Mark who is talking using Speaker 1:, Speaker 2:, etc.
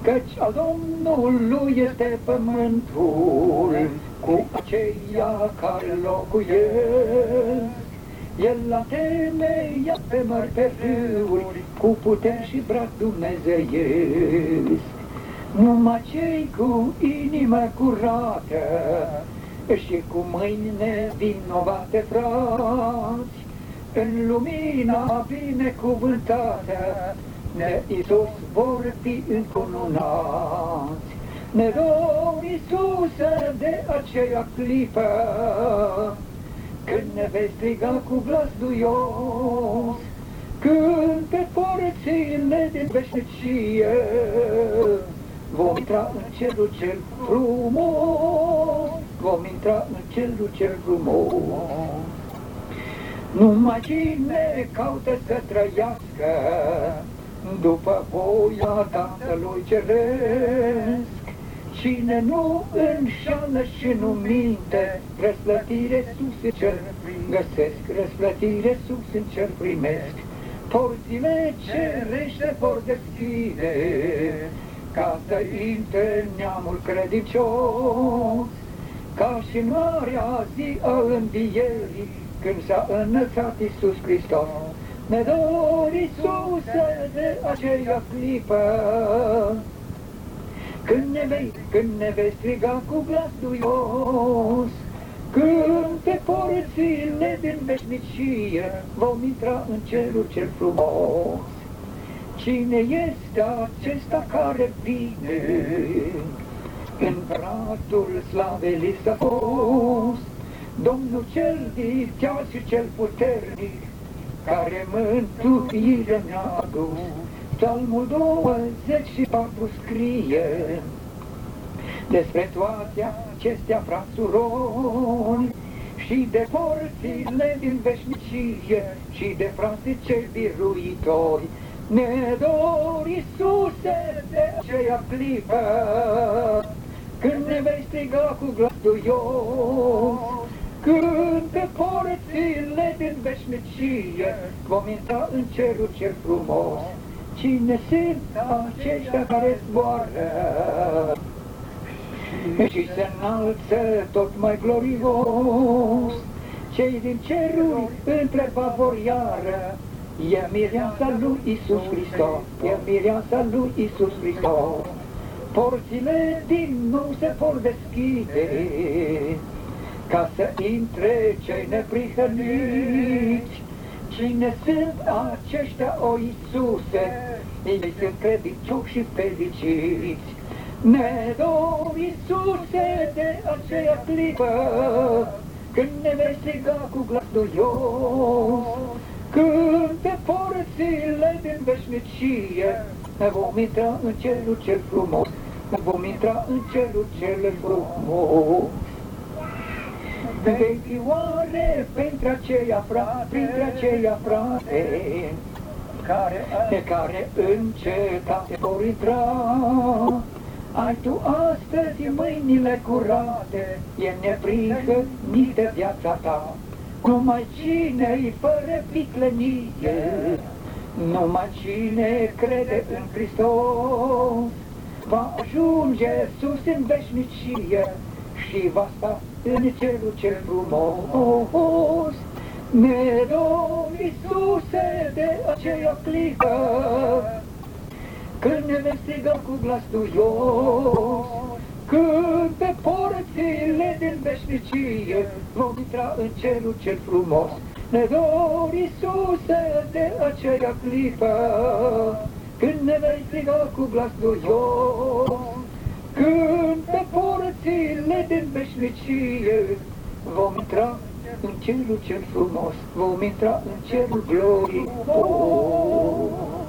Speaker 1: Căci al Domnului este pământul, cu aceia care locuiesc. El l-a temeiat pe mări, pe râuri, cu puteri și braț dumnezeiesc. Numai cei cu inimă curată și cu mâini nevinovate, frați, în lumina binecuvântată de Iisus vor fi încununați. Ne dor, Iisuse, de aceea clipă, când ne vei striga cu glas duios, când pe porțile din veșnicie vom intra în cerul cel frumos, vom intra în cerul cel frumos. Numai cine caută să trăiască după voia Tatălui Ceresc, cine nu înșală și nu minte, răsplătire sus în cer găsesc, răsplătire sus în cer primesc. Porțile cerește vor deschide, ca să intre neamul credincios, ca și în marea zi a învierii, când s-a înălțat Iisus Hristos. Ne dor, Iisuse, de aceea clipă, când ne vei striga cu glas duios, când pe porțile din veșnicie vom intra în cerul cel frumos. Cine este acesta care vine în brațul slavei li s-a fost? Domnul cel viteaz și cel puternic, care mântuire ne-a adus. Psalmul 24 scrie despre toate acestea, frați surori, și de porțile din veșnicie, și de frații cei biruitori. Ne dor, Iisuse, de aceea clipă, când ne vei striga cu glas duios, când pe porțile din veșnicie vom intra în cerul cel frumos. Cine sunt aceștia care zboară și se înalță tot mai glorios? Cei din ceruri întreba vor iară, e mireasa lui Iisus Hristos, e mireasa lui Iisus Hristos. Porțile din nou se vor deschide, ca să intre cei neprihăniți. Cine sunt aceștia, o Iisuse? Ei sunt credincioși și fericiți. Ne dor, Iisuse, de aceea clipă, când ne vei striga cu glas duios, când pe porțile din veșnicie vom intra în cerul cel frumos, vom intra în cerul cel frumos. Vei fi oare printre aceia frate, care în cetate vor intra? Ai tu astăzi mâinile curate, e neprihănită viața ta. Numai cine-i fără viclenie, numai cine crede în Hristos, va ajunge sus în veșnicie și va sta în cerul cel frumos. Ne dor, Iisuse, de aceea clipă, când ne vei striga cu glas duios, când pe porțile din veșnicie vom intra în cerul cel frumos. Ne dor, Iisuse, de aceea clipă, când ne vei striga cu glas duios, când pe porțile din veșnicie vom intra în cerul cel frumos, vom intra în cerul glorios.